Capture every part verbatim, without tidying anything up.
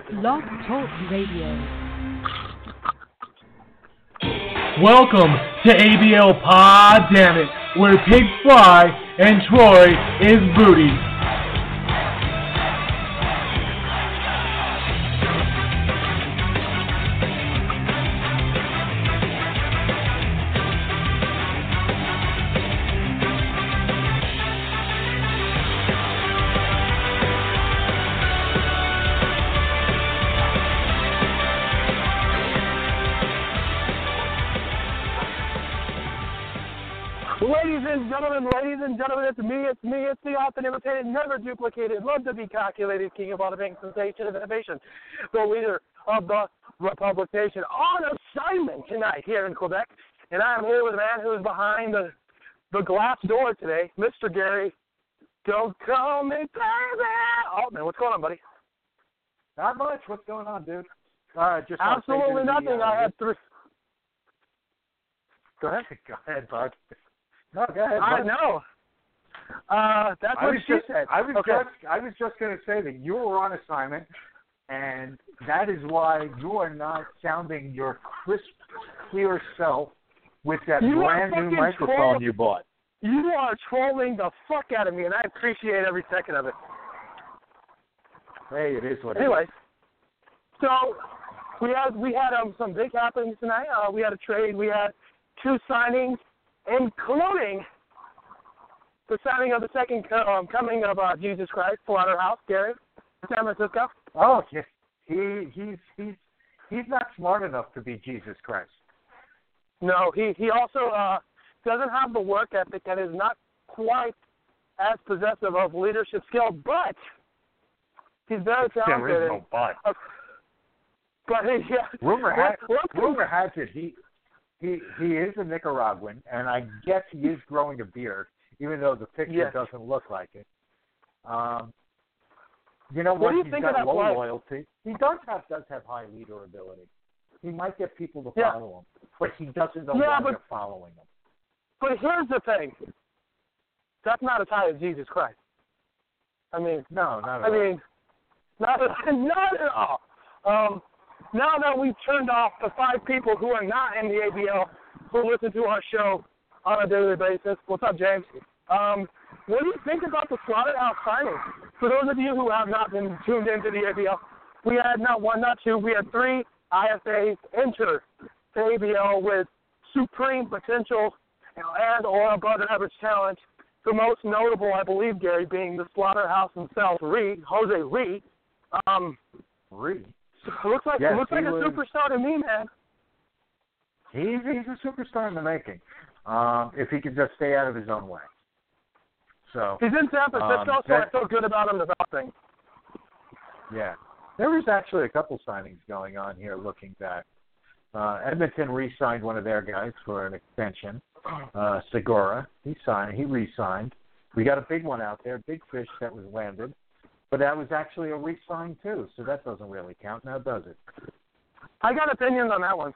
Blog Talk Radio. Welcome to A B L Pod Dammit, where pigs fly and Troy is booty. Ladies and gentlemen, ladies and gentlemen, it's me, it's me, it's the often imitated, never duplicated, love to be calculated, king of all the bank sensation of innovation, the leader of the Republication on assignment tonight here in Quebec. And I'm here with a man who is behind the, the glass door today, Mister Gary. Don't call me baby. Oh, man, what's going on, buddy? Not much. What's going on, dude? Uh, just Absolutely nothing. The, uh, I had three. Go ahead. Go ahead, bud. No, go ahead. I know. Uh, that's I what was she just, said. I was okay. just, I was just going to say that you were on assignment, and that is why you are not sounding your crisp, clear self with that You brand new microphone troll- you bought. You are trolling the fuck out of me, and I appreciate every second of it. Hey, it is what it anyway, is. so we had we had um, some big happenings tonight. Uh, we had a trade. We had two signings, including the signing of the second co- um, coming of uh, Jesus Christ, Slaughterhouse, Gary, San Francisco. Oh, yes. He he's he's he's not smart enough to be Jesus Christ. No, he he also uh, doesn't have the work ethic and is not quite as possessive of leadership skill, but he's very talented. There is no but. Uh, but he, yeah. Rumor has Let's- rumor has it he he he is a Nicaraguan, and I guess he is growing a beard, even though the picture Yes. doesn't look like it. Um, you know What what? do you He's think got of that low play? loyalty. He does have does have high leader ability. He might get people to Yeah. follow him, but he doesn't know Yeah, why but- they're following him. But here's the thing. That's not as high as Jesus Christ. I mean, No, not at I all. mean, not not at all. Um, now that we've turned off the five people who are not in the A B L, who listen to our show on a daily basis. What's up, James? Um, what do you think about the Slaughterhouse signing? For those of you who have not been tuned into the A B L, we had not one, not two, we had three I F As enter the A B L with supreme potential and or above average talent. The most notable, I believe, Gary, being the Slaughterhouse himself, Reed, Jose Reed. Um, Reed. looks like Yes, looks like he a was- superstar to me, man. He's he's a superstar in the making. Um, if he could just stay out of his own way. So He's in San Francisco, Um, so I that- feel good about him developing. yeah, there was actually a couple signings going on here. Looking back, uh, Edmonton re-signed one of their guys for an extension. Uh, Segura, he signed, he re-signed. We got a big one out there, big fish that was landed, but that was actually a re-sign too. So that doesn't really count now, does it? I got opinions on that one.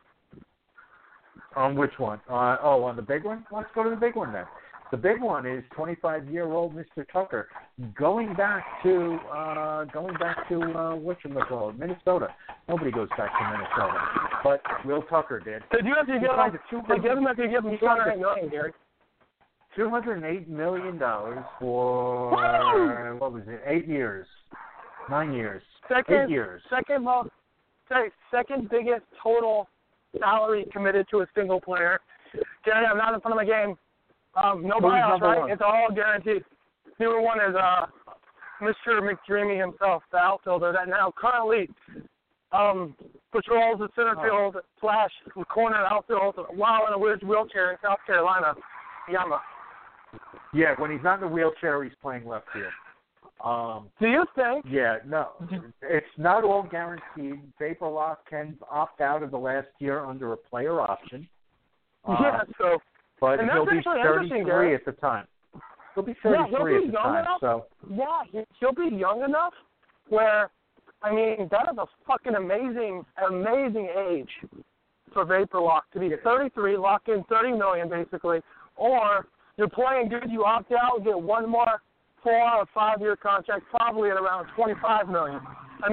On which one? Uh, oh, on the big one? Let's go to the big one then. The big one is twenty-five-year-old Mister Tucker, going back to uh, going back to uh, whatchamacallit, Minnesota. Nobody goes back to Minnesota, but Will Tucker did. Did you have to He give signed him? a two They give him if you give him he two signed hundred a- eight million, Gary. two hundred eight million dollars for Woo! what was it? Eight years, nine years, Second, eight years. second most, say, second biggest total salary committed to a single player. Gary, I'm not in front of my game. Um, no Who's buyouts, number right? one? It's all guaranteed. Number one is uh, Mister McDreamy himself, the outfielder that now currently um, patrols the center Oh. field slash corner outfield while in a weird wheelchair in South Carolina. Yama. Yeah, when he's not in the wheelchair, he's playing left field. Um, Do you think? Yeah, no, it's not all guaranteed. Vaporlock can opt out of the last year under a player option. Uh, yeah, so. but and he'll that's be actually interesting, thirty-three Gary. at the time. He'll be Yeah, thirty-three he'll be at the young time. enough. So Yeah, he- he'll be young enough where, I mean, that is a fucking amazing, amazing age for Vaporlock to be thirty-three, lock in thirty million dollars basically, or you're playing good, you opt out, get one more four or five year contract, probably at around twenty-five million dollars. I mean,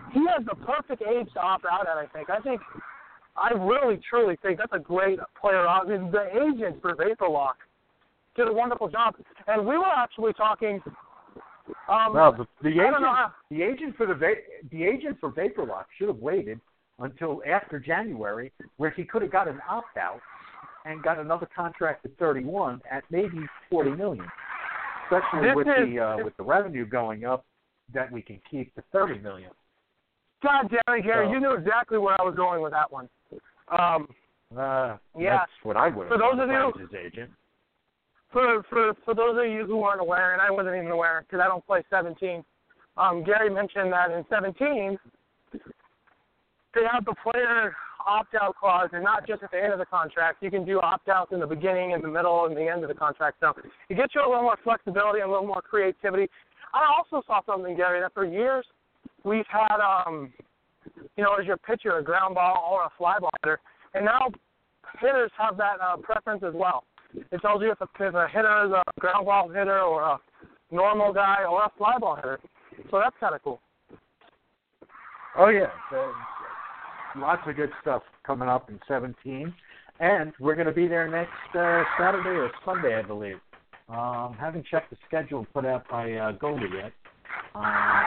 he has the perfect age to opt out at, I think. I think, I really, truly think that's a great player. I mean, the agent for Vaporlock did a wonderful job. And we were actually talking. Um, well, the, the agent, how, the agent for the va- the agent for Vaporlock should have waited until after January, where he could have got an opt out and got another contract at thirty-one at maybe forty million. Especially with is, the uh, with the revenue going up, that we can keep the thirty million. God, Gary, Gary, so, you knew exactly where I was going with that one. Um, uh, yeah. That's what I would have for those of you, as agent. For, for for those of you who aren't aware, and I wasn't even aware because I don't play seventeen, um, Gary mentioned that in seventeen, they have the player opt-out clause, and not just at the end of the contract. You can do opt-outs in the beginning, in the middle, and the end of the contract. So it gets you a little more flexibility and a little more creativity. I also saw something, Gary, that for years we've had, um, you know, as your pitcher, a ground ball or a fly ball hitter, and now hitters have that uh, preference as well. It tells you if a, if a hitter is a ground ball hitter or a normal guy or a fly ball hitter. So that's kind of cool. Oh, yeah. Uh, lots of good stuff coming up in seventeen. And we're going to be there next uh, Saturday or Sunday, I believe. Um, haven't checked the schedule put out by uh, Goldie yet. Um,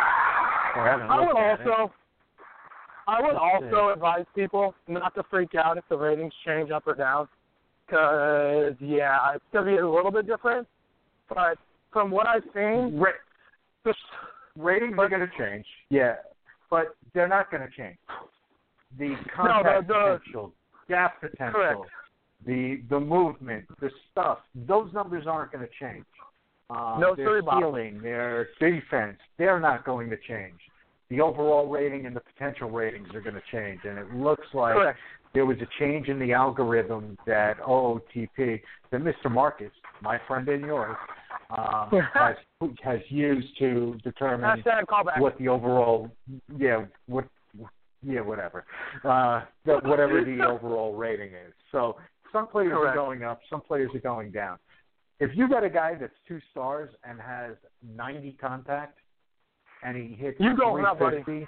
or haven't I would looked at also, it. I would Let's also see. advise people not to freak out if the ratings change up or down. Because, yeah, it's going to be a little bit different. But from what I've seen, Ra- this, ratings but, are going to change. Yeah, but they're not going to change. The contact no, the, the, potential, gap potential, correct. the the movement, the stuff, those numbers aren't going to change. Um, No, their sorry, Bob. stealing, their defense, they're not going to change. The overall rating and the potential ratings are going to change, and it looks like Correct. there was a change in the algorithm that O O T P, that Mister Marcus, my friend and yours, um, has has used to determine Hashtag callback. what the overall, yeah, what, yeah, whatever, uh, that whatever the overall rating is. So some players Correct. are going up, some players are going down. If you got a guy that's two stars and has ninety contact, and he hits You going up, three buddy. fifty,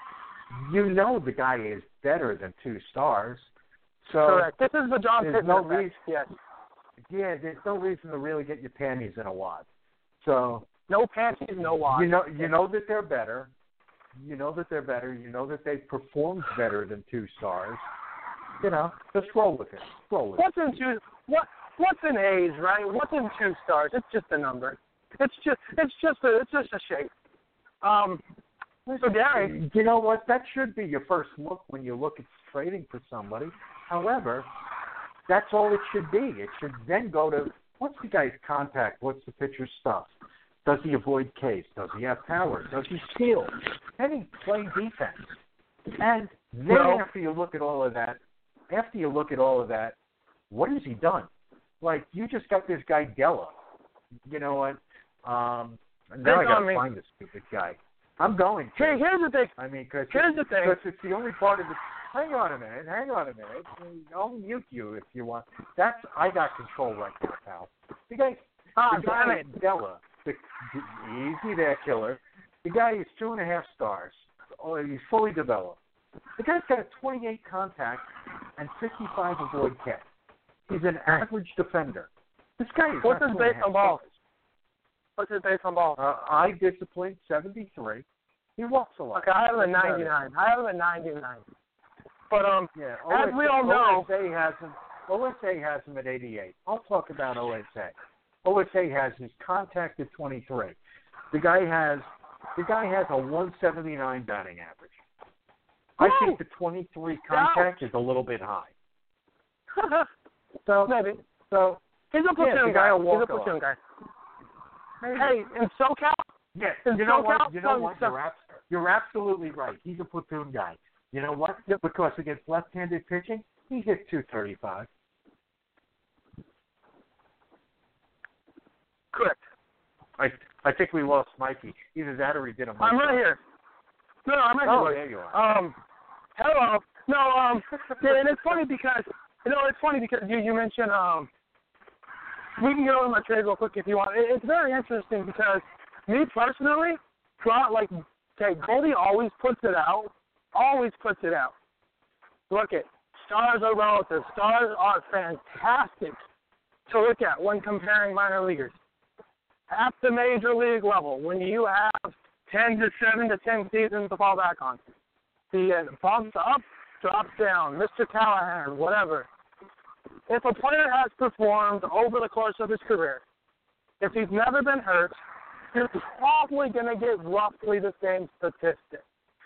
you know the guy is better than two stars. So Correct. This is the John there's Pittman no effect. reason, Yes. yeah, there's no reason to really get your panties in a wad. So No panties, no wad. you know, you know that they're better. You know that they're better. You know that they performed better than two stars. You know, just roll with it. Roll with it. What's in two? What? What's in A's, right? What's in two stars? It's just a number. It's just. It's just a. It's just a shape. Um. So Gary, You know what? That should be your first look when you look at trading for somebody. However, that's all it should be. It should then go to what's the guy's contact? What's the pitcher's stuff? Does he avoid Ks? Does he have power? Does he steal? Can he play defense? And then No. after you look at all of that, after you look at all of that, what has he done? Like, you just got this guy Della. You know what? Um, now I Pick got on to me. find this stupid guy. I'm going to. Here, here's the thing. I mean, because Here's the thing. it's the only part of it. Hang on a minute. Hang on a minute. I'll mute you if you want. That's I got control right now, pal. The guy, Ah, the guy damn it. Della, the, the, easy there, killer. The guy is two and a half stars. Oh, he's fully developed. The guy's got a twenty-eight contact and fifty-five avoid catch. He's an average defender. This guy is What's not his two and a base half on balls? stars. What's his base on balls? Uh, I disciplined seventy-three. He walks a lot. Okay, I have him at That's about it. ninety-nine. I have him at ninety-nine. But um, Yeah, as we all know, O S A has him. O S A has him at eighty-eight. I'll talk about O S A. O S A has his contact at twenty-three. The guy has the guy has a one seventy-nine batting average. I Woo! think the twenty-three contact is a little bit high. So maybe so he's a platoon yeah, the guy. guy will He's a walk platoon off. guy. maybe. Hey, in SoCal, yeah, in you know SoCal, what? You know some- what? some- You're, abs- you're absolutely right. He's a platoon guy. You know what? Because against left-handed pitching, he hit two thirty-five. correct. I I think we lost Mikey. Either that or he did a mic I'm right drop. here. No, no, I'm right Oh, here. there you are. Um, hello. No, um, yeah, and it's funny because you know it's funny because you you mentioned um, we can get over my trade real quick if you want. It, it's very interesting because me personally, throughout like Okay, Goldie always puts it out. Always puts it out. Look at stars are relative. Stars are fantastic to look at when comparing minor leaguers. At the major league level, when you have ten to seven to ten seasons to fall back on, the uh, bumps up, drops down, Mister Callahan, whatever. If a player has performed over the course of his career, if he's never been hurt, you're probably going to get roughly the same statistic.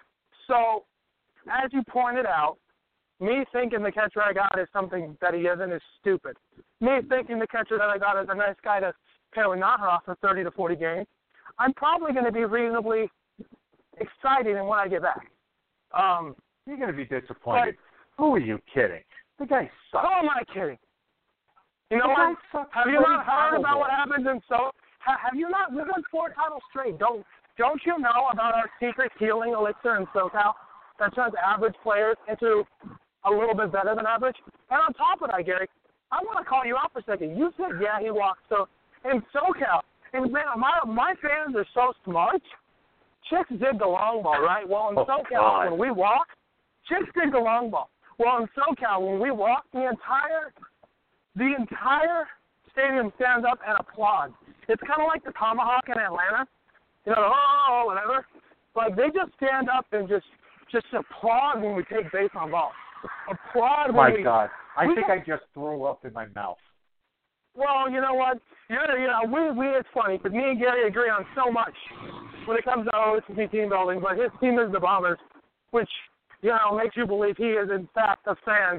So, as you pointed out, me thinking the catcher I got is something that he isn't is stupid. Me thinking the catcher that I got is a nice guy to pair with Nahara for thirty to forty games, I'm probably going to be reasonably excited in when I get back. Um, You're going to be disappointed. But, who are you kidding? The guy sucks. Who am I kidding? You know the what? Have you not heard about what happens in so? Have you not? We've won four titles straight. Don't don't you know about our secret healing elixir in SoCal that turns average players into a little bit better than average? And on top of that, Gary, I want to call you out for a second. You said, yeah, he walks. So in SoCal, and man, my my fans are so smart. Chicks dig the long ball, right? Well, in oh, SoCal, God. when we walk, chicks dig the long ball. Well, in SoCal, when we walk, the entire the entire stadium stands up and applauds. It's kind of like the Tomahawk in Atlanta, you know, oh, whatever. Like, they just stand up and just just applaud when we take base on balls. Applaud when My we... My God. I think get, I just threw up in my mouth. Well, you know what? You're, you know, we, we, it's funny, because me and Gary agree on so much when it comes to O S C team building, but his team is the Bombers, which, you know, makes you believe he is, in fact, a fan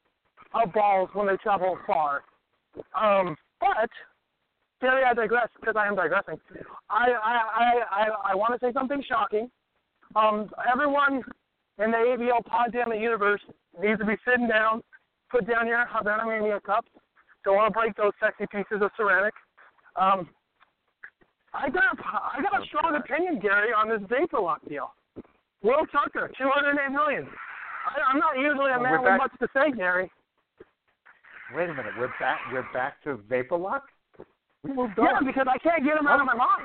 of balls when they travel far. Um, but... Gary, I digress because I am digressing. I I, I, I, I want to say something shocking. Um, everyone in the A B L Poddamn universe needs to be sitting down, put down your Havana Mania cups. Don't want to break those sexy pieces of ceramic. Um, I got I got a strong opinion, Gary, on this Vapor Lock deal. Will Tucker, two hundred eight million dollars. I, I'm not usually a man with much to say, Gary. Wait a minute, we're back. We're back to Vapor Lock. We moved on. Yeah, because I can't get him out of my mind.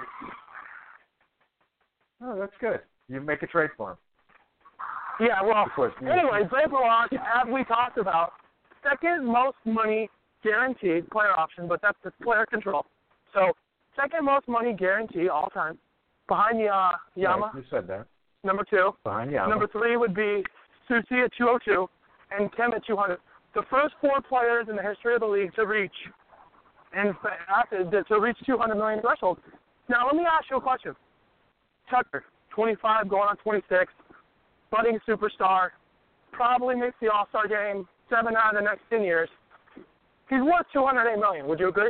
Oh, that's good. You make a trade for him. Yeah, well, of course. Anyway, Vapor Lock, as we talked about, second most money guaranteed player option, but that's the player control. So, second most money guaranteed all time, behind the uh, Yama. Right, you said that. Number two. Behind Yama. Number three would be Susie at two oh two and Kim at two hundred. The first four players in the history of the league to reach and to reach two hundred million threshold. Now, let me ask you a question. Tucker, twenty-five, going on twenty-six, budding superstar, probably makes the All-Star game seven out of the next ten years. He's worth two hundred eight million dollars. Would you agree?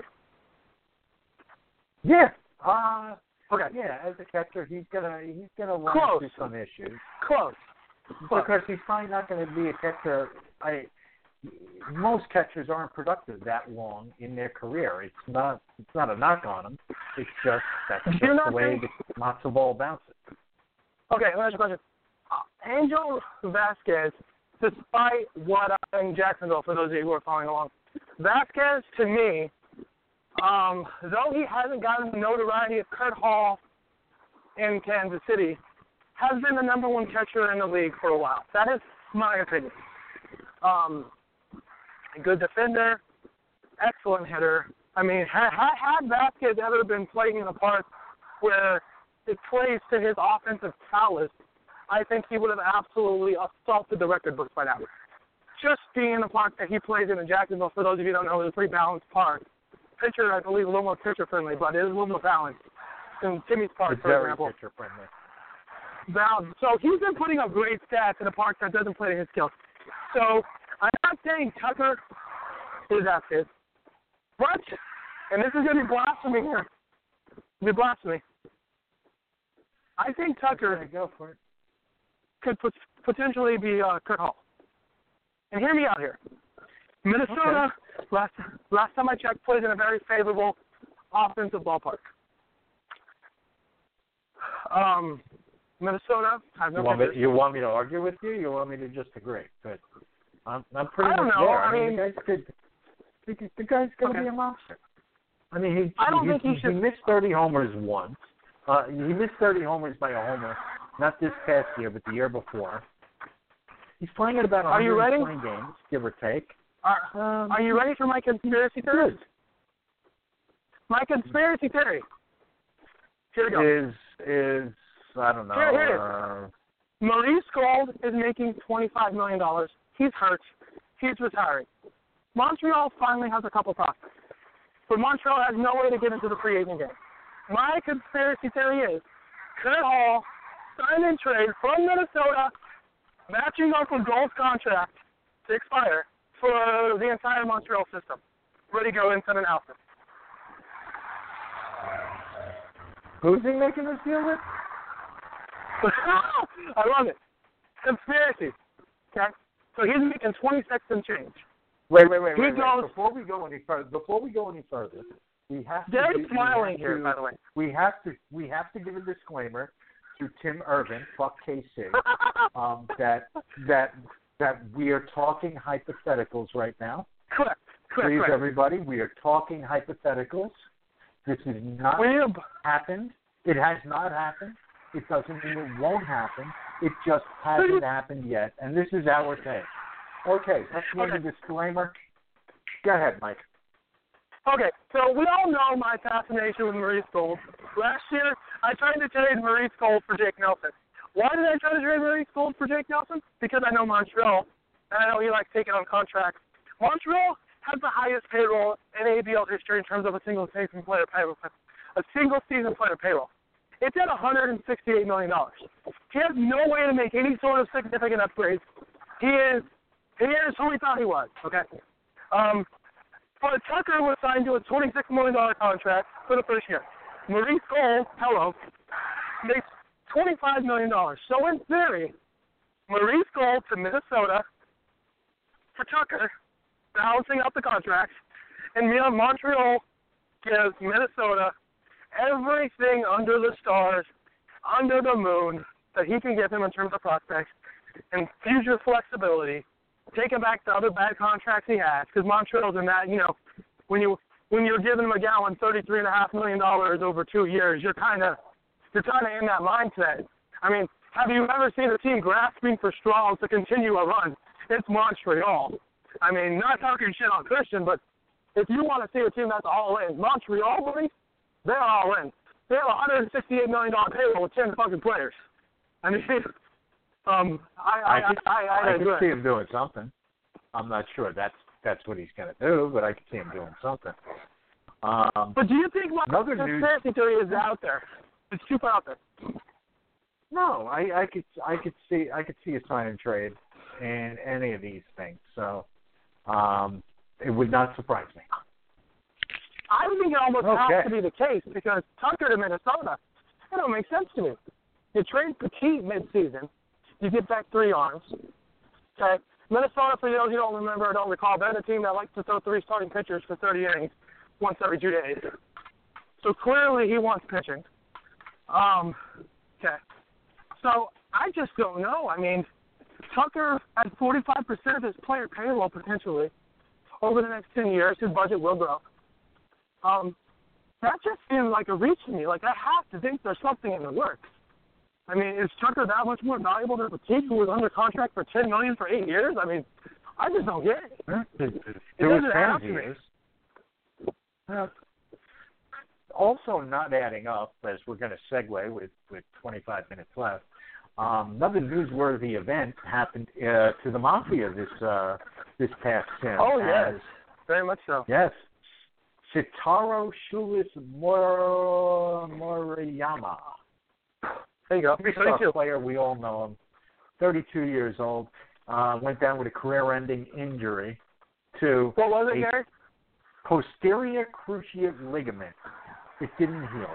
Yeah. Uh, okay. Yeah, as a catcher, he's gonna he's gonna run Close. into some issues. Close. Close. Because he's probably not going to be a catcher. I. Most catchers aren't productive that long in their career. It's not. It's not a knock on them. It's just that's just the way think... the matzo ball bounces. Okay, let me ask you a question. Uh, Angel Vasquez, despite what uh, in Jacksonville, for those of you who are following along, Vasquez to me, um, though he hasn't gotten the notoriety of Kurt Hall in Kansas City, has been the number one catcher in the league for a while. That is my opinion. Um. Good defender, excellent hitter. I mean, had, had Vasquez ever been playing in a park where it plays to his offensive prowess, I think he would have absolutely assaulted the record books by now. Just being in the park that he plays in in Jacksonville, for those of you who don't know, is a pretty balanced park. Pitcher, I believe, a little more pitcher-friendly, but it is a little more balanced than Timmy's Park, it's for very example. pitcher-friendly. Now, so he's been putting up great stats in a park that doesn't play to his skills. So I'm not saying Tucker is Vasquez, but, and this is going to be blasphemy here, it'll be blasphemy. I think Tucker go for it. could pot- potentially be uh, Kurt Hall. And hear me out here. Minnesota, okay. last last time I checked, plays in a very favorable offensive ballpark. Um, Minnesota has no you want, me, pitchers. you want me to argue with you? You want me to just agree? Good. I'm, I'm pretty I don't much know. there. I, I mean, mean, the guy's good. The, the guy's going to okay. be a monster. I mean, he I don't he, think he he should. missed thirty homers once. Uh, he missed thirty homers by a homer not this past year, but the year before. He's playing at about Are you one ready? hundred twenty games, give or take. Are, Um, are you ready for my conspiracy theory? My conspiracy theory. Here we go. Is is I don't know. Here, here it is. Uh, Maurice Gold is making twenty-five million dollars. He's hurt. He's retiring. Montreal finally has a couple prospects. But Montreal has no way to get into the free agent game. My conspiracy theory is Kurt Hall signed and trade from Minnesota, matching up with Gold's contract to expire for the entire Montreal system. Ready to go inside an outfit. who's he making this deal with? I love it. Conspiracy. Okay? So he's making twenty-six and change. Wait, wait, wait, He wait, wait. goes- Before we go any further, before we go any further, we have to. They're do- smiling we have here, to, by the way. We have to. We have to give a disclaimer to Tim Irvin, fuck K C, um, that that that we are talking hypotheticals right now. Correct. Correct. Please, correct. everybody, we are talking hypotheticals. This has not We have, happened. It has not happened. It doesn't mean it won't happen. It just hasn't happened yet, and this is our take. Okay, that's the Okay. disclaimer. Go ahead, Mike. Okay, so we all know my fascination with Maurice Gold. Last year, I tried to trade Maurice Gold for Jake Nelson. Why did I try to trade Maurice Gold for Jake Nelson? Because I know Montreal, and I know he likes taking on contracts. Montreal has the highest payroll in A B L history in terms of a single season player payroll. A single season player payroll. It's at one hundred sixty-eight million dollars. He has no way to make any sort of significant upgrades. He is, he is who he thought he was, okay? Um, but Tucker was signed to a twenty-six million dollars contract for the first year. Maurice Gold, hello, makes twenty-five million dollars. So in theory, Maurice Gold to Minnesota for Tucker, balancing out the contracts, and Montreal gives Minnesota everything under the stars, under the moon, that he can give him in terms of prospects and future flexibility, taking back the other bad contracts he has, because Montreal's in that, you know, when you when you're giving McGowan thirty-three and a half million dollars over two years, you're kind of you're kind of in that mindset. I mean, have you ever seen a team grasping for straws to continue a run? It's Montreal. I mean, not talking shit on Christian, but if you want to see a team that's all in, Montreal, buddy, they're all in. They have a one hundred sixty-eight million dollars payroll with ten fucking players. I mean, um, I I I could, I, I, I, I I could see him doing something. I'm not sure that's that's what he's going to do, but I could see him doing something. Um, But do you think my Another news- conspiracy theory is out there? It's super out there. no, I, I could I could see I could see a sign and trade in any of these things. So um, it would not surprise me. I think it almost Okay. has to be the case because Tucker to Minnesota, that don't make sense to me. You trade Petit midseason, you get back three arms. Okay, Minnesota, for those you don't remember or don't recall, they're the team that likes to throw three starting pitchers for thirty innings once every two days. So clearly he wants pitching. Um, okay, so I just don't know. I mean, Tucker at forty-five percent of his player payroll potentially over the next ten years, his budget will grow. Um, that just seems like a reach to me. Like, I have to think there's something in the works. I mean, is Tucker that much more valuable than Petit, who was under contract for ten million dollars for eight years? I mean, I just don't get it. To, It to his doesn't have fans, to he be. is. Uh, also not adding up, as we're going to segue with, with twenty-five minutes left, um, another newsworthy event happened uh, to the Mafia this uh, this past Sim. Oh, yes. as- Very much so. Yes. Shitaro Shulis Mor- Moriyama. There you go. Three-star thirty-two. player, we all know him. thirty-two years old. Uh, went down with a career-ending injury to What was it, a Gary? posterior cruciate ligament. It didn't heal.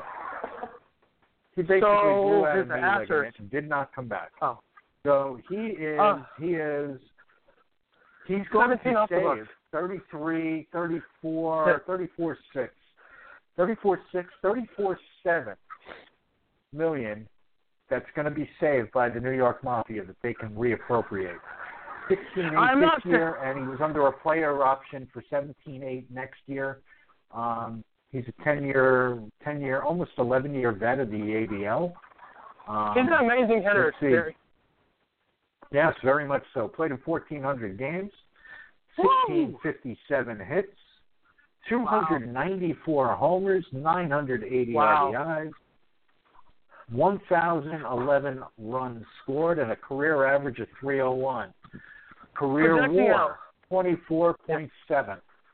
He basically So, blew out a his knee ass ligament hurts. and did not come back. Oh. So he is, Oh. he is, he's going to seventeen off the save books. thirty-three, thirty-four, Yeah. thirty-four six, thirty-four six, thirty-four seven million that's going to be saved by the New York Mafia that they can reappropriate. sixteen eight I'm this not year, and he was under a player option for seventeen eight next year. Um, he's a ten-year, ten-year, almost eleven-year vet of the A B L. Um, He's an amazing hitter, Gary. Yes, very much so. Played in fourteen hundred games, sixteen fifty-seven hits, two hundred ninety-four wow. homers, nine hundred eighty wow. R B Is, one thousand eleven runs scored, and a career average of three oh one. Career Projecting WAR, out. twenty-four point seven.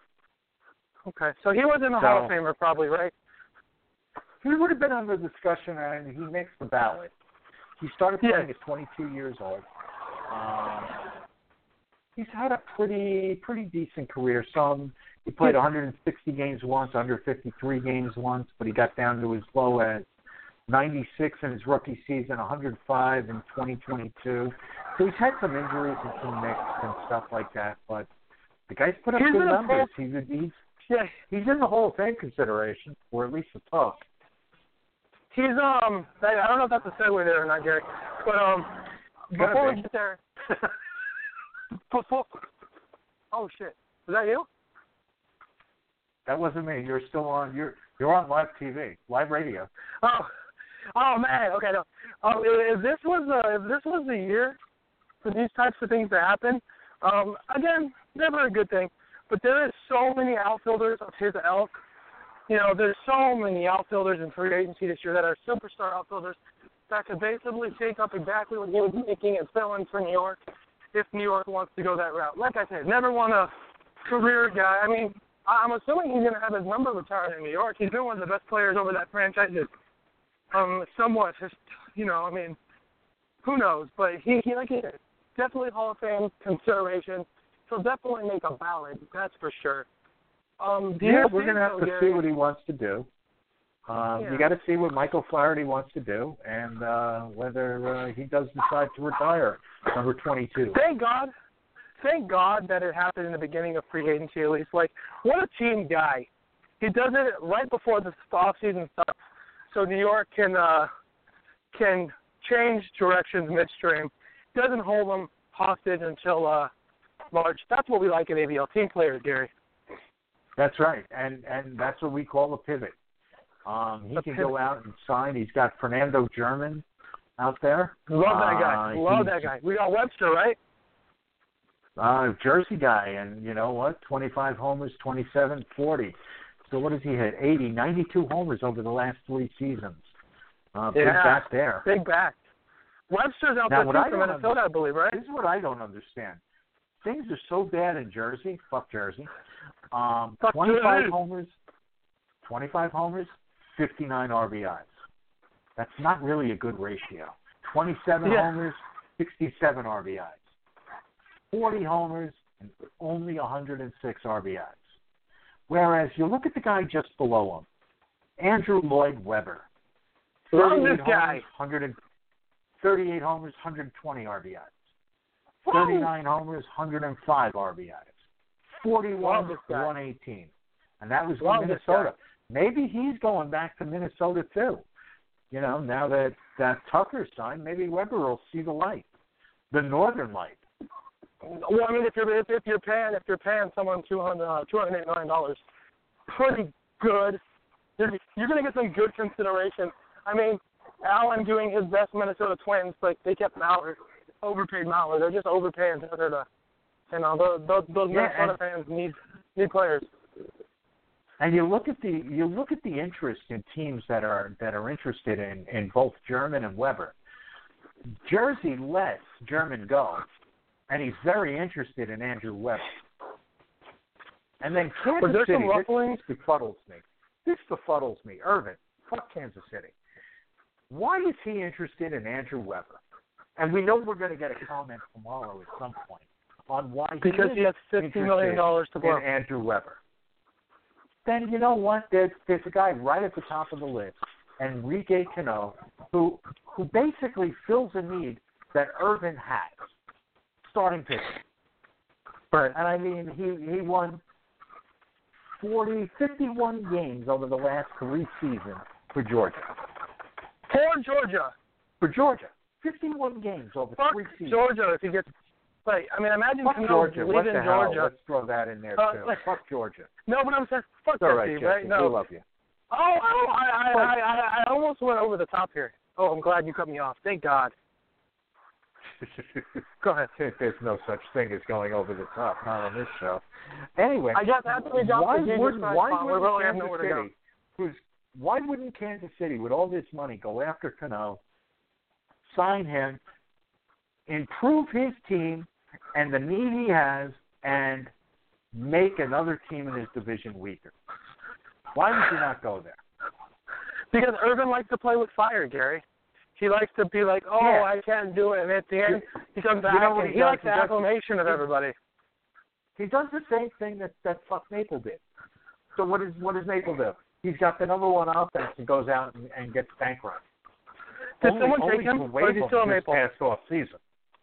Okay, so he was in the so, Hall of Famer probably, right? He would have been under discussion, and he makes the ballot. He started playing yes. at twenty-two years old. Um, he's had a pretty pretty decent career. Some he played one hundred sixty games once, one fifty-three games once, but he got down to as low as ninety-six in his rookie season, one hundred five in twenty twenty-two. So he's had some injuries and some nicks and stuff like that. But the guy's put up he's good numbers. He's he's yeah. he's in the Hall of Fame consideration, or at least the talk. He's um. I don't know if that's a segue there or not, Gary. But um, before we get there, before. Oh shit! Was that you? That wasn't me. You're still on. You're you're on live T V, live radio. Oh, oh man. Okay. No. Um, if this was uh, if this was the year for these types of things to happen, um, again, never a good thing. But there is so many outfielders of his ilk. You know, there's so many outfielders in free agency this year that are superstar outfielders that could basically take up exactly what he was making and fill in for New York if New York wants to go that route. Like I said, never want a career guy. I mean, I'm assuming he's going to have his number retired in New York. He's been one of the best players over that franchise. Um, somewhat, just, you know, I mean, who knows? But he, he like he said, definitely Hall of Fame consideration. He'll definitely make a ballot, that's for sure. Um, yeah, we're going to have to Gary? see what he wants to do. Um, yeah. You got to see what Michael Flaherty wants to do, and uh, whether uh, he does decide to retire, number twenty-two. Thank God. Thank God that it happened in the beginning of free agency, at least. Like, what a team guy. He does it right before the offseason starts, so New York can uh, can change directions midstream. Doesn't hold them hostage until uh, March. That's what we like at A B L, team players, Gary. That's right, and and that's what we call a pivot. Um, he a can pivot. go out and sign. He's got Fernando German out there. Love that guy. Uh, Love that guy. We got Webster, right? Uh, Jersey guy, and you know what? twenty-five homers, twenty-seven, forty. So what does he hit? eighty, ninety-two homers over the last three seasons. Uh, big yeah, back there. Big back. Webster's out now, there too from Minnesota, understand, I believe, right? This is what I don't understand. Things are so bad in Jersey. Fuck Jersey. Um, Fuck twenty-five Jersey. homers, twenty-five homers, fifty-nine R B Is. That's not really a good ratio. twenty-seven yeah. homers, sixty-seven R B Is. forty homers, and only one hundred six R B Is. Whereas you look at the guy just below him, Andrew Lloyd Webber. Love this homers, guy. one hundred, thirty-eight homers, one hundred twenty R B Is. thirty-nine homers, one hundred five R B Is. forty-one, one eighteen. And that was Love from Minnesota. Maybe he's going back to Minnesota too. You know, now that, that Tucker signed, maybe Weber will see the light, the northern light. Well, I mean, if you're if, if you're paying if you're paying someone two hundred uh, two hundred eight million dollars, pretty good. You're, you're going to get some good consideration. I mean, Allen doing his best Minnesota Twins, like they kept Mallard, overpaid Mallard. They're just overpaying Tucker to, you know, those those, those yeah, Minnesota fans need need players. And you look at the you look at the interest in teams that are that are interested in, in both German and Weber. Jersey lets German go, and he's very interested in Andrew Weber. And then Kansas Was there City, some ruffling? this befuddles me. This befuddles me. Irvin, fuck Kansas City. Why is he interested in Andrew Weber? And we know we're going to get a comment tomorrow at some point on why Because he, he has fifty million dollars to blow. in Andrew Weber. Then you know what? There's, there's a guy right at the top of the list, Enrique Cano, who who basically fills a need that Irvin has, starting pitching. Right. And I mean, he, he won forty, fifty-one games over the last three seasons for Georgia. For Georgia. For Georgia. fifty-one games over Fuck three seasons. Georgia if he gets like I mean imagine Fuck Cano Georgia. What leaving the hell? Georgia. Let's throw that in there Uh, too. like- Fuck Georgia. No, but I'm saying fuck It's all that right, team, Jesse. right? No. We love you. Oh, oh I, I, I, I, I almost went over the top here. Oh, I'm glad you cut me off. Thank God. Go ahead. There's no such thing as going over the top, not on this show. Anyway, I guess after we jump why to Jesus wouldn't, Christ, why Paul, we wouldn't really have Kansas nowhere to go. City, who's, why wouldn't Kansas City, with all this money, go after Cano, sign him, improve his team and the need he has, and make another team in his division weaker? Why would you not go there? Because Irvin likes to play with fire, Gary. He likes to be like, oh, Yeah. I can't do it. And at the end, he comes back You know what and he he does? likes He the does- acclamation of he- everybody. He does the same thing that, that fuck Maple did. So what, is, what does Maple do? He's got the number one offense and goes out and, and gets bankrupt. Did only, someone only take him, to or is he waive still in this Maple? past off season.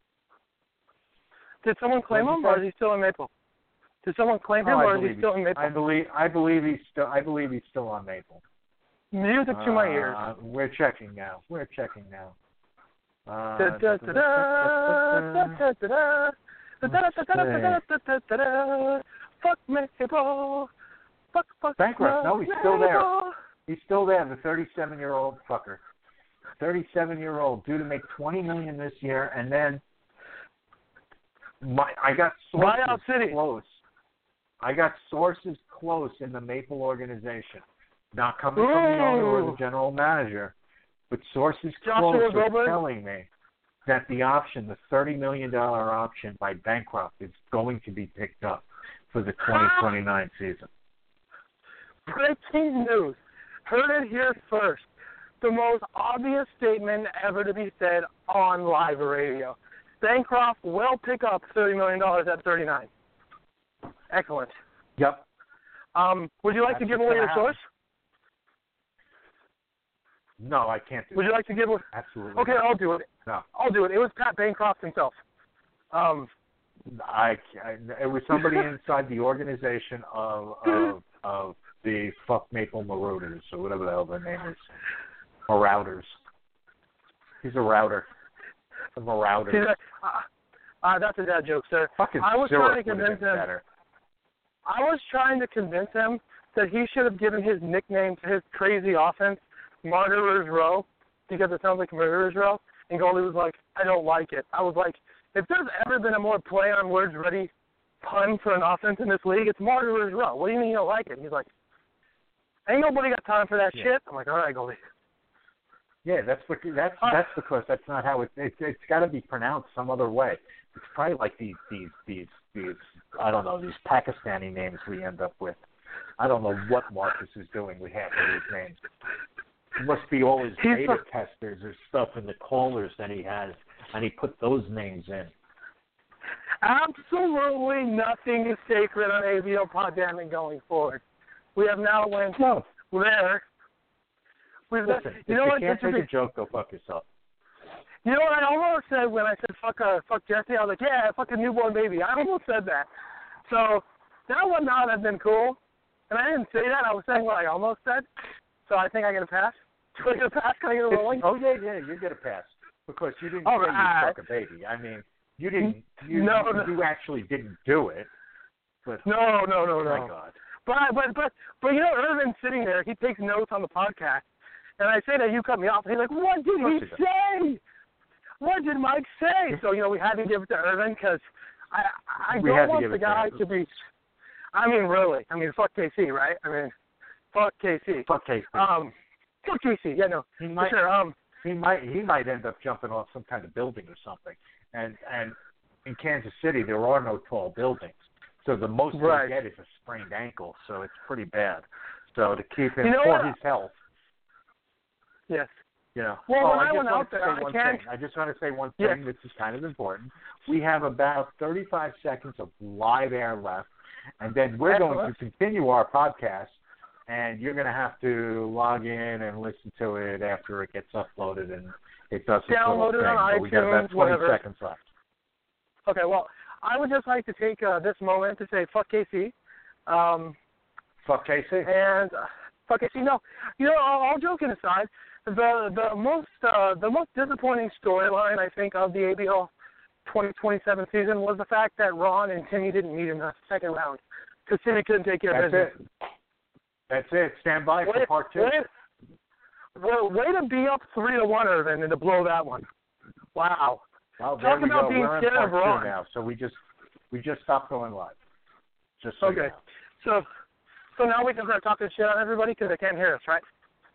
Did someone claim What did him, you or say? is he still in Maple? Did someone claim Oh, him, I or is he believe still he- in Maple? I believe I believe he's still I believe he's still on Maple. Music to my ears. Uh, we're checking now. We're checking now. Uh, Da, da, da, da, da, da, da, da. Da, da, da, da, da, da, da, da, da, da. Fuck Maple. Fuck, fuck, Bankrupt. No, he's still there. Maple. He's still there, the thirty-seven-year-old fucker. thirty-seven-year-old due to make twenty million dollars this year, and then my I got sources Buyout City. close. I got sources close in the Maple organization, not coming from the owner or the Ooh. general manager, but sources Joshua close are Goldberg? telling me that the option, the thirty million dollars option by Bancroft, is going to be picked up for the twenty twenty-nine season. Breaking news. Heard it here first. The most obvious statement ever to be said on live radio. Bancroft will pick up thirty million dollars at thirty-nine. Excellent. Yep. Um, would you like That's to give what's away gonna your source? No, I can't do Would that. you like to give away? Absolutely. Okay, not. I'll do it. No. I'll do it. It was Pat Bancroft himself. Um, I, I it was somebody inside the organization of of of the fuck Maple Marauders or whatever the hell their name is, Marauders. He's a router. The see Marauders. that, uh, uh, that's a dad joke, sir. Fucking I was Zurich trying to would have convince been him. better. I was trying to convince him that he should have given his nickname to his crazy offense, Murderers Row, because it sounds like Murderers Row. And Goldie was like, I don't like it. I was like, if there's ever been a more play on words ready pun for an offense in this league, it's Murderers Row. What do you mean you don't like it? He's like, ain't nobody got time for that Yeah. shit. I'm like, all right, Goldie. Yeah, that's what that's Uh, that's because that's not how it it's it's got to be pronounced some other way. It's probably like these these these these I don't know these Pakistani names we end up with. I don't know what Marcus is doing with half of these names. It must be all his He's beta the- testers or stuff in the callers that he has, and he put those names in. Absolutely nothing is sacred on A B L Poddamn going forward. We have now went No, there. We've listen, you if know you what? can't This would take be- a joke, go fuck yourself. You know what I almost said when I said fuck uh, fuck Jesse? I was like, yeah, fuck a newborn baby. I almost said that. So that would not have been cool. And I didn't say that. I was saying what I almost said. So I think I get a pass. Do I get a pass? Can I get a rolling? Oh yeah, yeah, you get a pass because you didn't All say right. you fuck a baby. I mean, you didn't. You, No, you, no. you actually didn't do it. But No, no, no, my no. God. But but but but you know, Irvin's sitting there. He takes notes on the podcast, and I say that you cut me off. And he's like, "What did he Of course say? What did Mike say?" So you know, we had to give it to Irvin because I I We had don't to want give the it to guy him. to be. I mean, really. I mean, fuck K C, right? I mean, fuck K C. Fuck Casey. Um, fuck K C. Yeah, no, he for might. sure. Um, He might. He might end up jumping off some kind of building or something. And and in Kansas City, there are no tall buildings. So the most Right. they get is a sprained ankle. So it's pretty bad. So to keep him You know for what? his health, yes. you know. Well, oh, when I I just went want out to there, say I one can't- thing. I just want to say one Yes. thing. This is kind of important. We have about thirty-five seconds of live air left, and then we're going Excellent. to continue our podcast. And you're going to have to log in and listen to it after it gets uploaded and it does its Download little it thing. on But we got about iTunes, twenty whatever. seconds left. Okay. Well, I would just like to take uh, this moment to say fuck K C. Um, Fuck Casey. And uh, fuck it, you know, you know, all, all joking aside, the the most uh, the most disappointing storyline I think of the A B L twenty twenty-seven season was the fact that Ron and Timmy didn't meet in the second round because Timmy couldn't take care of That's business. it. That's it. Stand by What for if, part two. what if Well, way to be up three to one, Irvin, and to blow that one. Wow. Well, there Talk we about go. being We're in scared part of wrong. two now, so we just we just stopped going live. Just so Okay. You know. So, so now we can start talking shit on everybody because they can't hear us, right?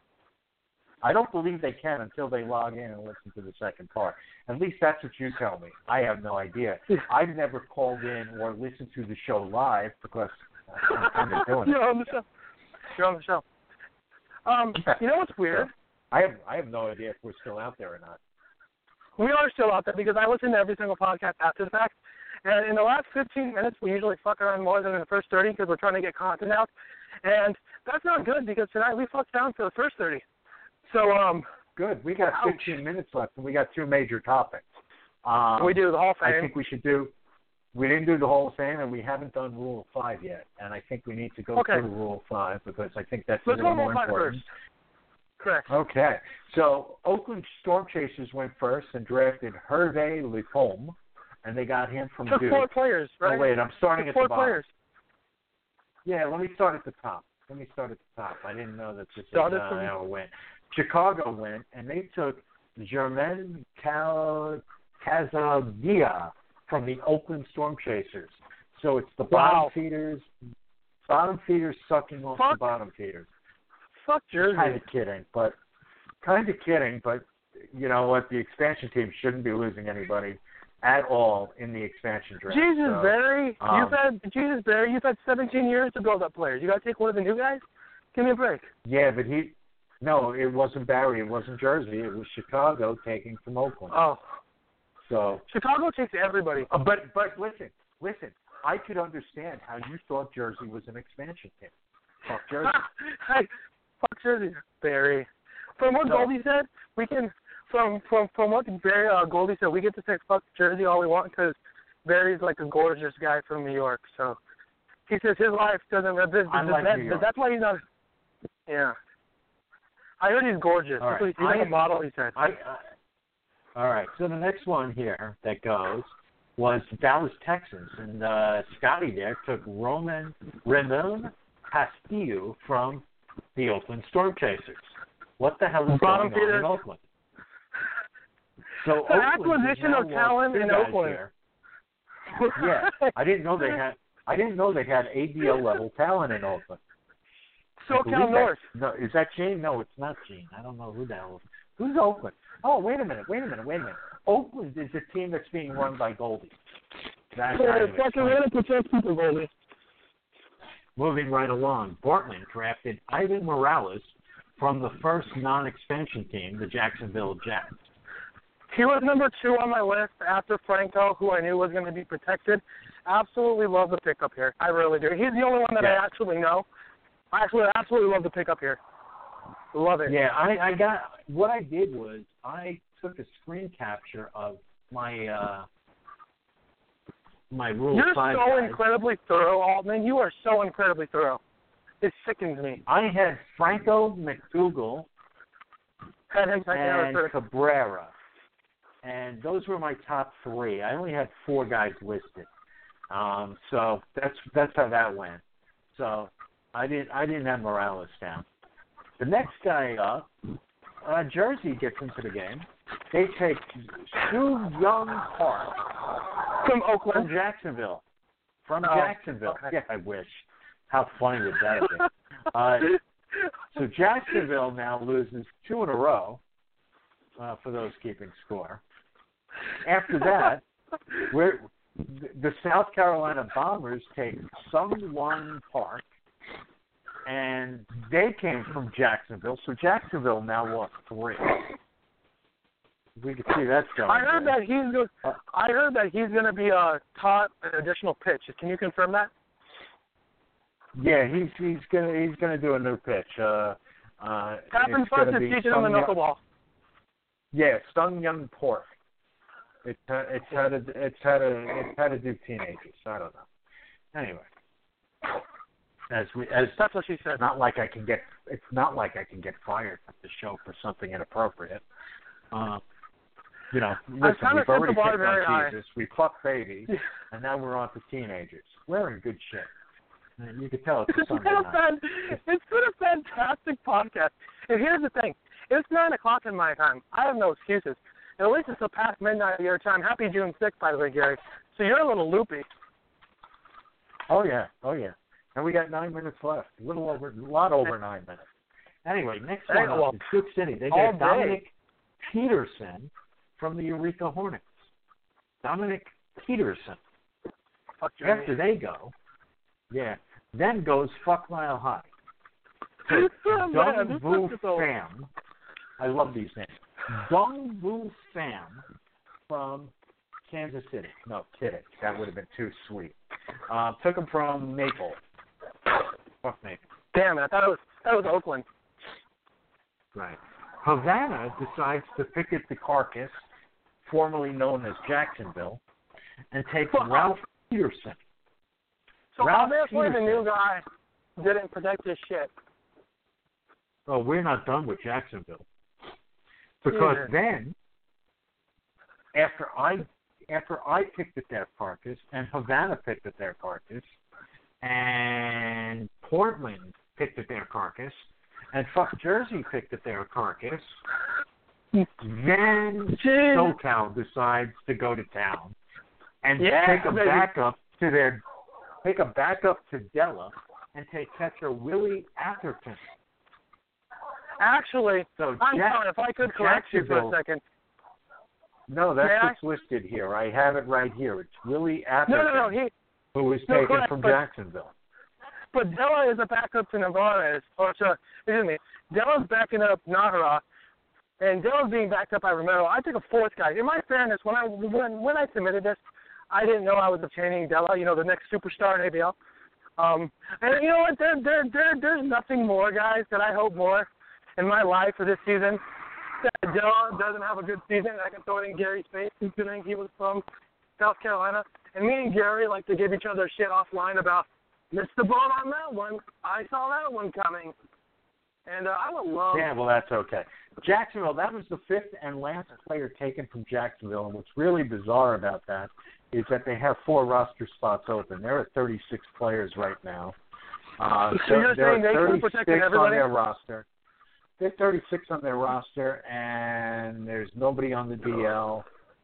I don't believe they can until they log in and listen to the second part. At least that's what you tell me. I have no idea. I've never called in or listened to the show live because I'm kind of doing You're it. on the show. You're on the show. Um, you know what's weird? So, I have I have no idea if we're still out there or not. We are still out there because I listen to every single podcast after the fact. And in the last fifteen minutes, we usually fuck around more than in the first thirty because we're trying to get content out. And that's not good because tonight we fucked down for the first thirty. So, um... Good. We got fifteen ouch. minutes left, and we got two major topics. Um, we do the Hall of Fame. I think we should do... We didn't do the Hall of Fame, and we haven't done Rule of Five yet. And I think we need to go okay. through Rule of Five because I think that's Let's a little go more five important. First. Correct. Okay. So Oakland Storm Chasers went first and drafted Hervé Lefaume, and they got him from Took Duke. four players, right? Oh, wait, I'm starting Took at four the bottom. players. Yeah, let me start at the top. Let me start at the top. I didn't know that this Start was it from- uh, our win. Chicago went, and they took Germain Cal- Casadia from the Oakland Storm Chasers. So it's the bottom Wow. feeders, bottom feeders sucking off Fuck. the bottom feeders. Fuck Jersey. Kind of kidding, but kind of kidding, but you know what? The expansion team shouldn't be losing anybody at all in the expansion draft. Jesus, so, Barry, um, you've had Jesus, Barry, you've had seventeen years to build up players. You got to take one of the new guys. Give me a break. Yeah, but he. No, it wasn't Barry. It wasn't Jersey. It was Chicago taking from Oakland. Oh, So. Chicago takes everybody. Uh, but but listen, listen. I could understand how you thought Jersey was an expansion team. Fuck Jersey. Hey, fuck Jersey, Barry. From what No. Goldie said, we can. From from from what Barry uh, Goldie said, we get to say fuck Jersey all we want because Barry's like a gorgeous guy from New York. So he says his life doesn't. This, I like that, New York. That's why he's not. Yeah. I heard he's gorgeous. All right. He's like I- a model, he said. I, I, all right. So the next one here that goes was the Dallas Texans, and uh, Scotty there took Roman Ramon Castillo from the Oakland Storm Chasers. What the hell is Bottom going feeder. on in Oakland? So The Oakland has acquisition now of lost talent two in guys Oakland. here. Yeah, I didn't know they had. I didn't know they had A B L level talent in Oakland. I believe SoCal that- North. No, is that Gene? No, it's not Gene. I don't know who the hell. Who's Oakland? Oh, wait a minute, wait a minute, wait a minute. Oakland is a team that's being run by Goldie. That's Yeah, how you fucking explain one it. hundred percent Super Goldie. Moving right along, Portland drafted Ivan Morales from the first non-expansion team, the Jacksonville Jets. He was number two on my list after Franco, who I knew was going to be protected. Absolutely love the pickup here. I really do. He's the only one that Yeah. I actually know. I actually absolutely love the pickup here. Love it. Yeah, I, I got, what I did was I took a screen capture of my, uh, my Rule You're five so guys. incredibly thorough, Altman. You are so incredibly thorough. It sickens me. I had Franco McDougal Had him second or and third. Cabrera. And those were my top three. I only had four guys listed. Um, so that's that's how that went. So I didn't I didn't have Morales down. The next guy up, uh, Jersey gets into the game. They take Stu Young Park From from Oakland. Jacksonville. From Oh, Jacksonville. okay. Yeah, I wish. How funny would that have been? Uh, so Jacksonville now loses two in a row uh, for those keeping score. After that, we're, the South Carolina Bombers take Sungwon Park, and they came from Jacksonville. So Jacksonville now lost three. We can see that's going. I heard good. that he's go- I heard that he's going to be uh, taught an additional pitch. Can you confirm that? Yeah, he's he's gonna he's gonna do a new pitch. Uh, uh, Captain it's Fuss gonna is be teaching him the Sung Young- knuckleball. Yeah, Sung Young Pork. It's uh, it's how to it's how to it's how to do teenagers. I don't know. Anyway, as we as That's what she said. it's not like I can get it's not like I can get fired from the show for something inappropriate. Uh, you know, listen, kinda we've set already the bar picked very on high. Jesus, we fucked babies, and now we're on to teenagers. We're in good shape. And you can tell it's a It's been Sunday a night. fan- it's been a fantastic podcast. And here's the thing. It's nine o'clock in my time. I have no excuses. And at least it's past midnight your time. Happy June sixth, by the way, Gary. So you're a little loopy. Oh yeah, oh yeah. And we got nine minutes left. A little over, a lot over nine minutes. Anyway, next one up is Sioux City. They got Dominic Peterson from the Eureka Hornets. Dominic Peterson. Fuck After they go, yeah, then goes Fuck Mile High. So, oh, Dung Vu Pham. I love these names. Dung Vu Pham from Kansas City. No, kidding. That would have been too sweet. Uh, took him from Maple. Fuck Maple. Damn it, I thought it was, that was Oakland. Right. Havana decides to picket the carcass, formerly known as Jacksonville, and takes Well, Ralph Peterson. So Ralph obviously the Peterson. new guy didn't protect his shit. Oh, we're not done with Jacksonville. Because Either. then, after I after I picked at their carcass, and Havana picked at their carcass, and Portland picked at their carcass, and fuck Jersey picked at their carcass, then SoCal decides to go to town and Yeah, take a baby. backup to their take a backup to Della and take catcher Willie Atherton. Actually, So I'm Jack- sorry, if I could correct you for a Jacksonville- second. No, that's May I? what's listed here. I have it right here. It's Willie Atherton, No, no, no. He, who was no, taken correct, from but- Jacksonville. but Della is a backup to Navarez. Or, sorry, excuse me. Della's backing up Nahara, and Della's being backed up by Romero. I took a fourth guy. In my fairness, when I when when I submitted this, I didn't know I was obtaining Della, you know, the next superstar in A B L. Um, and you know what? There, there, there, there's nothing more, guys, that I hope more in my life for this season. That Della doesn't have a good season. I can throw it in Gary's face, considering he was from South Carolina. And me and Gary like to give each other shit offline about, missed the boat on that one. I saw that one coming. And uh, I would love... Yeah, well, that's okay. Jacksonville, that was the fifth and last player taken from Jacksonville. And what's really bizarre about that is that they have four roster spots open. There are thirty-six players right now. Uh, So there, you're there saying are they could've thirty-six protected on everybody? their roster. There's thirty-six on their roster, and there's nobody on the D L,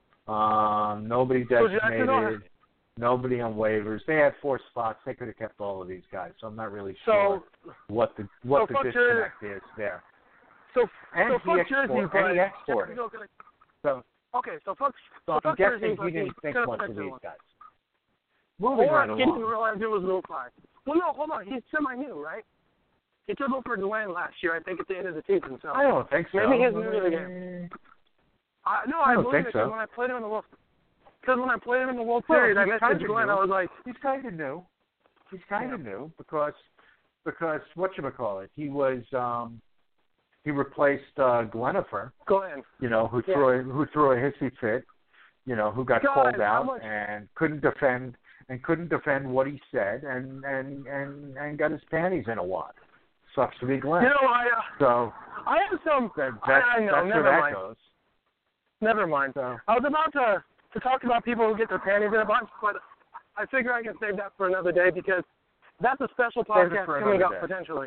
um, nobody So Jacksonville designated, nobody on waivers. They had four spots. They could have kept all of these guys. So I'm not really sure So, what the what so the fuck disconnect is there. so, And so he fuck Jersey, export- but and he exported. Jacksonville could've- So, Okay, so fuck, so so fuck I'm guessing Jersey, he but didn't think could've much of protected these one. guys. Moving Or right he didn't along. realize it was Rule five. Well, no, hold on. He's semi-new, right? He took over Dwayne last year, I think, at the end of the season. So I don't think so. maybe he's new to the game. I, no, I, I don't believe think it, 'cause so. when I played him in the World, because when I played him in the World Well, Series, I he's messaged kinda Glenn. new. I was like, He's kind of new. He's kind of new because because whatchamacallit, he was um, he replaced uh, Glenifer, Glenn. you know, who Yeah. threw a, who threw a hissy fit, you know, who got God, called how out much- and couldn't defend and couldn't defend what he said and and and and got his panties in a wad. Sucks to be Glenn. You know, I uh, So I have some. that, I, that's, I know. that's Never where that mind. goes. Never mind. So I was about to to talk about people who get their panties in a bunch, but I figure I can save that for another day because that's a special Save it podcast for coming another up day. potentially.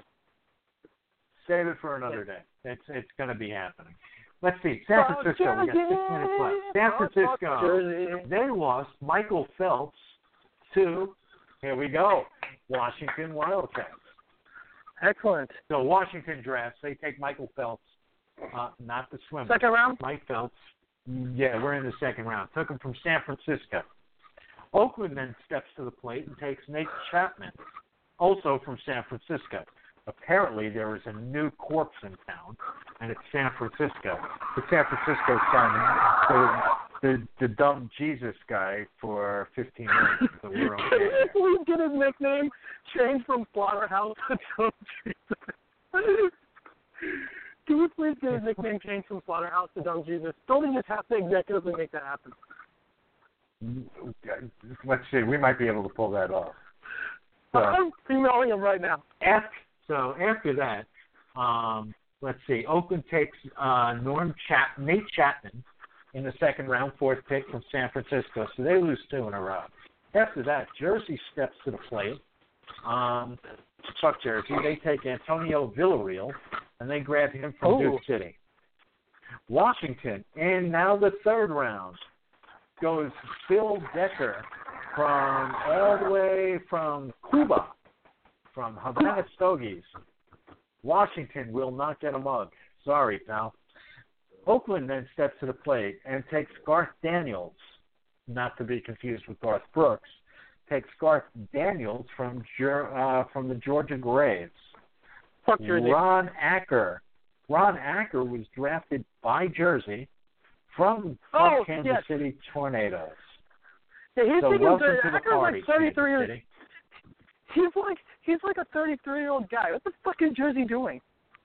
save it for another day. It's it's going to be happening. Let's see. San Fuck Francisco. We got six minutes left. San Fuck Francisco. Jersey. They lost Michael Phelps to, here we go, Washington Wildcats. Excellent. So Washington drafts. They take Michael Phelps, uh, not the swimmer. Second round? Mike Phelps. Yeah, we're in the second round. Took him from San Francisco. Oakland then steps to the plate and takes Nate Chapman, also from San Francisco. Apparently there is a new corpse in town, and it's San Francisco. But San Francisco signed the, the, the dumb Jesus guy for fifteen million. So we're okay Can there. we get his nickname changed from Slaughterhouse to Dumb Jesus? Can we please get his nickname changed from Slaughterhouse to Dumb Jesus? Don't we just have to executively make that happen? Let's see. We might be able to pull that off. So, I'm emailing him right now. after, so after that, um, let's see. Oakland takes uh, Norm Chat, Nate Chapman in the second round, fourth pick from San Francisco. So they lose two in a row. After that, Jersey steps to the plate. Um, fuck Jersey. They take Antonio Villarreal, and they grab him from Ooh. Duke City. Washington, and now the third round goes Phil Decker from all the way from Cuba, from Havana Stogies. Washington will not get a mug. Sorry, pal. Oakland then steps to the plate and takes Garth Daniels, not to be confused with Garth Brooks, takes Garth Daniels from uh, from the Georgia Graves. Fuck Jersey. Ron Acker. Ron Acker was drafted by Jersey from, from oh, Kansas yes. City Tornadoes. Yeah, he's so thinking welcome that to the Acker's party, like thirty-three Kansas years. City. He's like he's like a thirty-three-year-old guy. What the fuck is Jersey doing?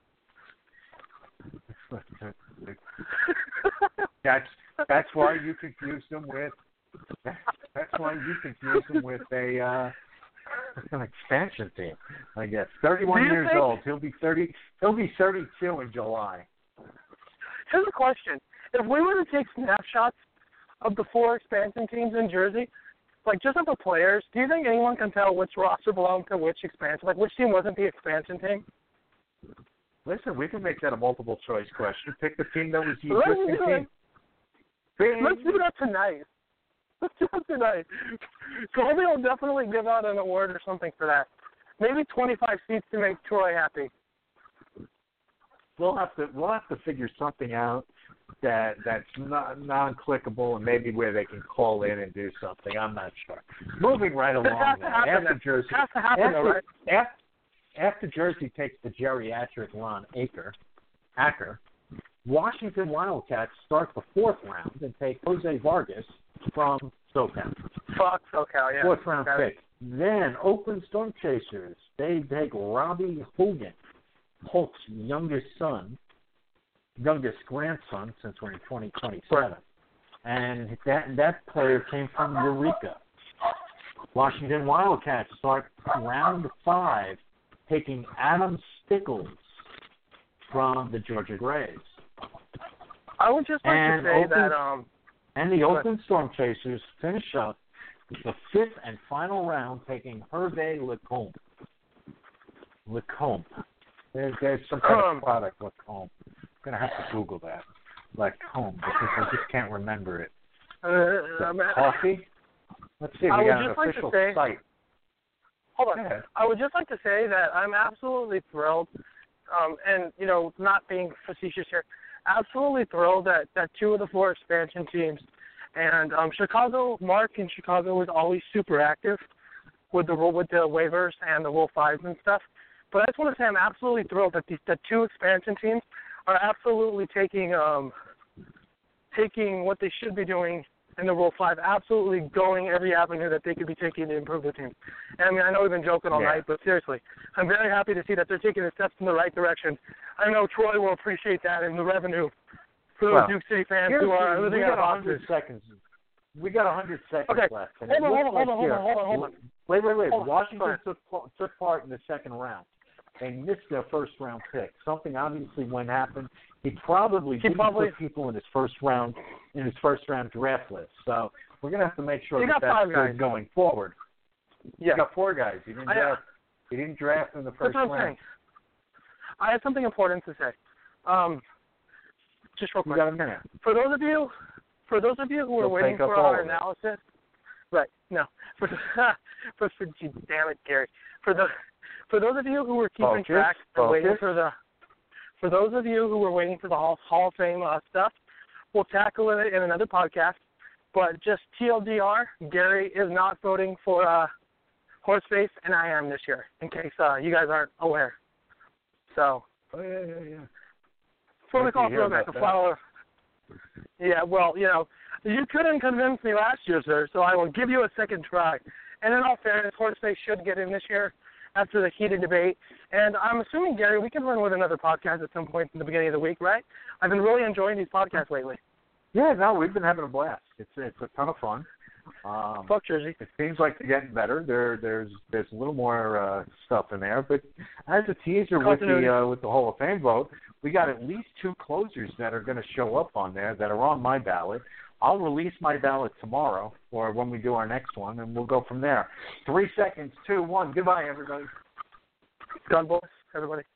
that's that's why you confuse them with that's why you confuse them with a uh, an expansion team. I guess thirty-one years think, old. He'll be thirty. He'll be thirty-two in July. Here's a question: if we were to take snapshots of the four expansion teams in Jersey, like just of the players, do you think anyone can tell which roster belonged to which expansion? Like which team wasn't the expansion team? Listen, we can make that a multiple choice question. Pick the team that was the Let's existing do team. it. Let's do that tonight. Let's do it tonight. Colby will definitely give out an award or something for that. Maybe twenty-five seats to make Troy happy. We'll have to we'll have to figure something out that that's not non-clickable and maybe where they can call in and do something. I'm not sure. Moving right along. It has to happen. After Jersey, it has to happen, after, though, right? After, after Jersey takes the geriatric Ron Acker, Acker, Washington Wildcats start the fourth round and take Jose Vargas from SoCal. Fuck SoCal, yeah. Fourth round Got pick. it. Then Oakland Storm Chasers, they take Robbie Hogan, Holt's youngest son, youngest grandson, since we're in twenty twenty-seven. And that that player came from Eureka. Washington Wildcats start round five, taking Adam Stickles from the Georgia Grays. I would just like and to say Oakland, that um and the Oakland Storm Chasers finish up with the fifth and final round, taking Hervé Lecomte. Lecomte. There's, there's some kind um, of product, Lecomte. I'm going to have to Google that. Lecomte, because I just can't remember it. uh, um, Coffee? Let's see, we I got would an just like official to say, site. Hold on. Yeah. I would just like to say that I'm absolutely thrilled, um, and, you know, not being facetious here, absolutely thrilled that, that two of the four expansion teams, and um, Chicago, Mark in Chicago was always super active with the with the waivers and the Rule fives and stuff. But I just want to say I'm absolutely thrilled that these the two expansion teams are absolutely taking um, taking what they should be doing in the Rule five, absolutely going every avenue that they could be taking to improve the team. And I mean, I know we've been joking all yeah. night, but seriously, I'm very happy to see that they're taking the steps in the right direction. I know Troy will appreciate that in the revenue for those Well, Duke City fans Here's who are the, living we out got of one hundred boxes. seconds. We got one hundred seconds Okay, left. And hold on, it hold on, looks hold on, like hold on, here- hold on, hold on. Wait, wait, wait. Hold on. Washington took, took part in the second round. They missed their first round pick. Something obviously when happened. He probably He didn't probably- put people in his first round in his first round draft list. So we're gonna have to make sure You that got that's five good guys. going forward. Yeah. You got four guys. He didn't I, uh, draft. He didn't draft in the first That's what I'm round. saying. I have something important to say. Um, just real You quick. got a minute. For those of you, for those of you who are You'll waiting take up for all our of it. analysis, right? No, for for, for gee, damn it, Gary. For the for those of you who were keeping Focus, track and waiting focus. for the for those of you who were waiting for the Hall, Hall of Fame uh, stuff, we'll tackle it in another podcast. But just T L D R, Gary is not voting for uh, Horseface, and I am this year, in case uh, you guys aren't aware. So. Oh yeah, yeah, yeah. What we Like call to hear throwback, a about that. flower. Yeah, well, you know, you couldn't convince me last year, sir, so I will give you a second try. And in all fairness, Horseface should get in this year after the heated debate. And I'm assuming, Gary, we can run with another podcast at some point in the beginning of the week, right? I've been really enjoying these podcasts lately. Yeah, no, we've been having a blast. It's it's a ton of fun. Um, Fuck Jersey. It seems like they're getting better. There, there's there's a little more uh, stuff in there, but as a teaser with Continuity. the uh, with the Hall of Fame vote, we got at least two closers that are going to show up on there that are on my ballot. I'll release my ballot tomorrow or when we do our next one, and we'll go from there. Three seconds, two, one. Goodbye, everybody. God bless everybody.